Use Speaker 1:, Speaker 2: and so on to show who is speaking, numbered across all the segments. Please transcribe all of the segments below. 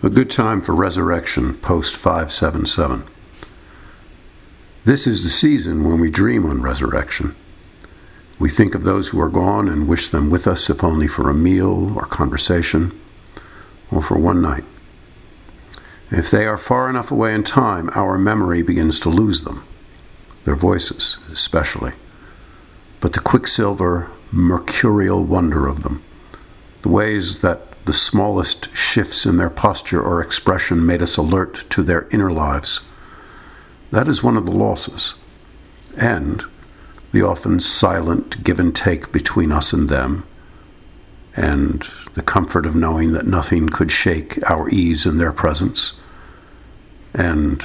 Speaker 1: A good time for resurrection, post 577. This is the season when we dream on resurrection. We think of those who are gone and wish them with us, if only for a meal or conversation, or for one night. If they are far enough away in time, our memory begins to lose them, their voices especially, but the quicksilver, mercurial wonder of them, the ways that the smallest shifts in their posture or expression made us alert to their inner lives. That is one of the losses, and the often silent give and take between us and them, and the comfort of knowing that nothing could shake our ease in their presence, and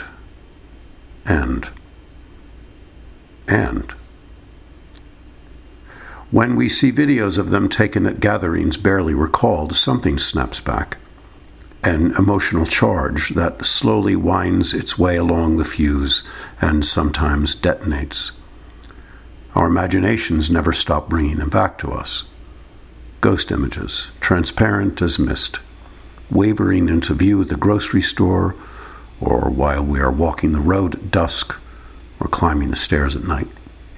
Speaker 1: when we see videos of them taken at gatherings barely recalled, something snaps back, an emotional charge that slowly winds its way along the fuse and sometimes detonates. Our imaginations never stop bringing them back to us. Ghost images, transparent as mist, wavering into view at the grocery store, or while we are walking the road at dusk, or climbing the stairs at night.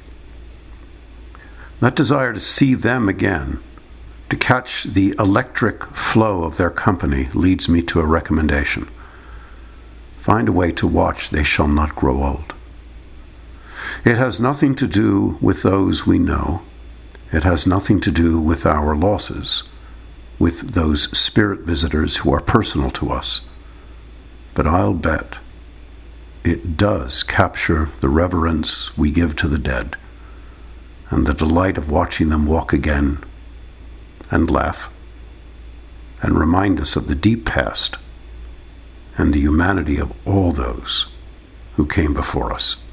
Speaker 1: That desire to see them again, to catch the electric flow of their company, leads me to a recommendation. Find a way to watch They Shall Not Grow Old. It has nothing to do with those we know. It has nothing to do with our losses, with those spirit visitors who are personal to us. But I'll bet it does capture the reverence we give to the dead, and the delight of watching them walk again, and laugh, and remind us of the deep past, and the humanity of all those who came before us.